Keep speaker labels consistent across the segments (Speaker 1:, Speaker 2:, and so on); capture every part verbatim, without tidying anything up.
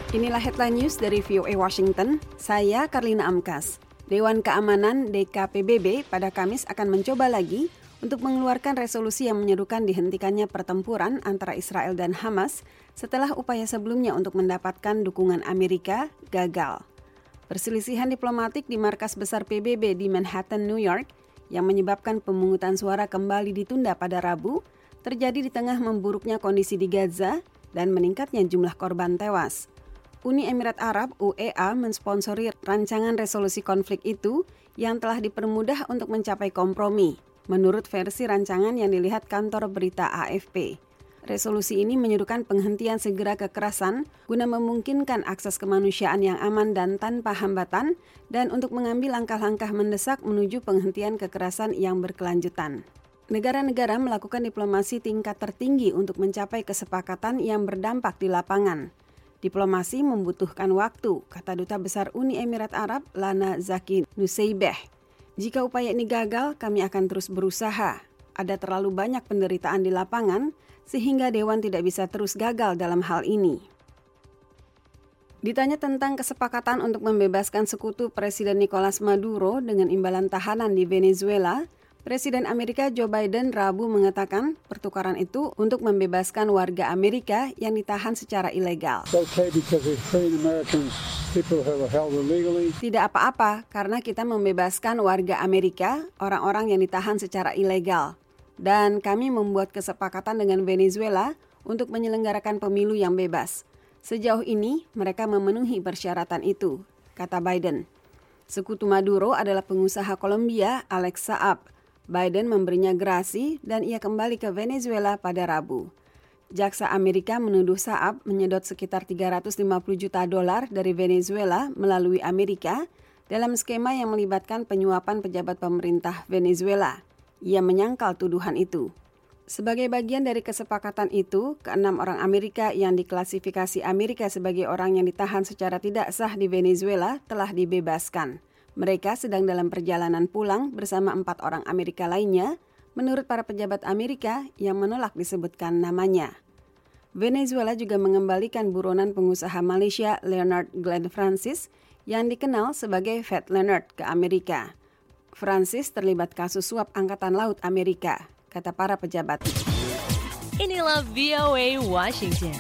Speaker 1: Inilah headline news dari V O A Washington, saya Karlina Amkas. Dewan Keamanan D K P B B pada Kamis akan mencoba lagi untuk mengeluarkan resolusi yang menyerukan dihentikannya pertempuran antara Israel dan Hamas setelah upaya sebelumnya untuk mendapatkan dukungan Amerika gagal. Perselisihan diplomatik di markas besar P B B di Manhattan, New York, yang menyebabkan pemungutan suara kembali ditunda pada Rabu, terjadi di tengah memburuknya kondisi di Gaza dan meningkatnya jumlah korban tewas. Uni Emirat Arab U A E mensponsori rancangan resolusi konflik itu yang telah dipermudah untuk mencapai kompromi, menurut versi rancangan yang dilihat kantor berita A F P. Resolusi ini menyerukan penghentian segera kekerasan guna memungkinkan akses kemanusiaan yang aman dan tanpa hambatan dan untuk mengambil langkah-langkah mendesak menuju penghentian kekerasan yang berkelanjutan. Negara-negara melakukan diplomasi tingkat tertinggi untuk mencapai kesepakatan yang berdampak di lapangan. Diplomasi membutuhkan waktu, kata Duta Besar Uni Emirat Arab Lana Zaki Nuseibeh. Jika upaya ini gagal, kami akan terus berusaha. Ada terlalu banyak penderitaan di lapangan, sehingga Dewan tidak bisa terus gagal dalam hal ini. Ditanya tentang kesepakatan untuk membebaskan sekutu Presiden Nicolas Maduro dengan imbalan tahanan di Venezuela, Presiden Amerika Joe Biden Rabu mengatakan pertukaran itu untuk membebaskan warga Amerika yang ditahan secara ilegal. Tidak apa-apa karena kita membebaskan warga Amerika, orang-orang yang ditahan secara ilegal. Dan kami membuat kesepakatan dengan Venezuela untuk menyelenggarakan pemilu yang bebas. Sejauh ini mereka memenuhi persyaratan itu, kata Biden. Sekutu Maduro adalah pengusaha Kolombia Alex Saab. Biden memberinya gerasi dan ia kembali ke Venezuela pada Rabu. Jaksa Amerika menuduh Saab menyedot sekitar tiga ratus lima puluh juta dolar dari Venezuela melalui Amerika dalam skema yang melibatkan penyuapan pejabat pemerintah Venezuela. Ia menyangkal tuduhan itu. Sebagai bagian dari kesepakatan itu, keenam orang Amerika yang diklasifikasi Amerika sebagai orang yang ditahan secara tidak sah di Venezuela telah dibebaskan. Mereka sedang dalam perjalanan pulang bersama empat orang Amerika lainnya, menurut para pejabat Amerika yang menolak disebutkan namanya. Venezuela juga mengembalikan buronan pengusaha Malaysia Leonard Glenn Francis yang dikenal sebagai Fat Leonard ke Amerika. Francis terlibat kasus suap Angkatan Laut Amerika, kata para pejabat.
Speaker 2: Inilah V O A Washington.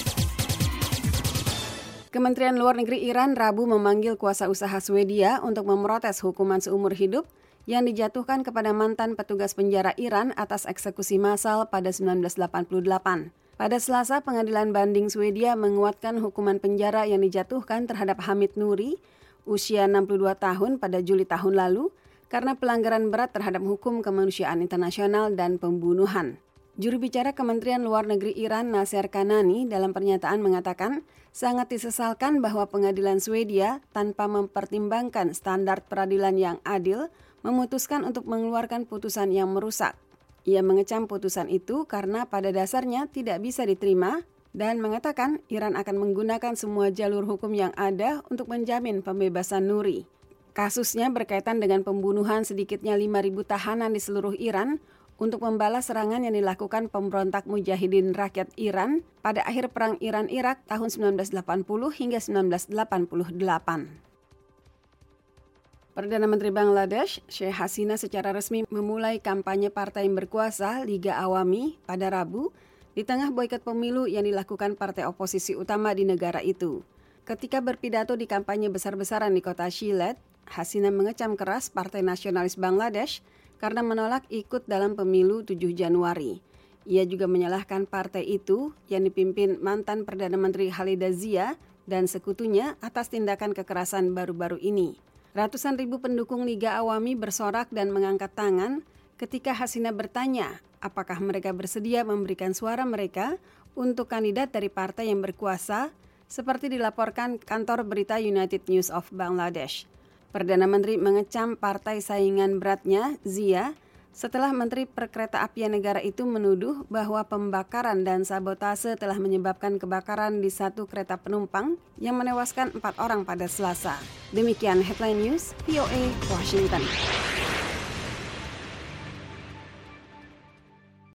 Speaker 1: Kementerian Luar Negeri Iran Rabu memanggil kuasa usaha Swedia untuk memprotes hukuman seumur hidup yang dijatuhkan kepada mantan petugas penjara Iran atas eksekusi massal pada seribu sembilan ratus delapan puluh delapan. Pada Selasa, Pengadilan Banding Swedia menguatkan hukuman penjara yang dijatuhkan terhadap Hamid Nuri, usia enam puluh dua tahun pada Juli tahun lalu, karena pelanggaran berat terhadap hukum kemanusiaan internasional dan pembunuhan. Juru bicara Kementerian Luar Negeri Iran Nasser Kanani dalam pernyataan mengatakan sangat disesalkan bahwa pengadilan Swedia tanpa mempertimbangkan standar peradilan yang adil memutuskan untuk mengeluarkan putusan yang merusak. Ia mengecam putusan itu karena pada dasarnya tidak bisa diterima dan mengatakan Iran akan menggunakan semua jalur hukum yang ada untuk menjamin pembebasan Nuri. Kasusnya berkaitan dengan pembunuhan sedikitnya lima ribu tahanan di seluruh Iran untuk membalas serangan yang dilakukan pemberontak Mujahidin Rakyat Iran pada akhir Perang Iran-Irak tahun seribu sembilan ratus delapan puluh hingga seribu sembilan ratus delapan puluh delapan. Perdana Menteri Bangladesh, Sheikh Hasina secara resmi memulai kampanye partai yang berkuasa Liga Awami pada Rabu di tengah boikot pemilu yang dilakukan partai oposisi utama di negara itu. Ketika berpidato di kampanye besar-besaran di kota Sylhet, Hasina mengecam keras Partai Nasionalis Bangladesh karena menolak ikut dalam pemilu tujuh Januari. Ia juga menyalahkan partai itu yang dipimpin mantan Perdana Menteri Khalida Zia dan sekutunya atas tindakan kekerasan baru-baru ini. Ratusan ribu pendukung Liga Awami bersorak dan mengangkat tangan ketika Hasina bertanya apakah mereka bersedia memberikan suara mereka untuk kandidat dari partai yang berkuasa, seperti dilaporkan kantor berita United News of Bangladesh. Perdana Menteri mengecam partai saingan beratnya, Zia, setelah Menteri Perkeretaapian Negara itu menuduh bahwa pembakaran dan sabotase telah menyebabkan kebakaran di satu kereta penumpang yang menewaskan empat orang pada Selasa. Demikian headline news V O A Washington.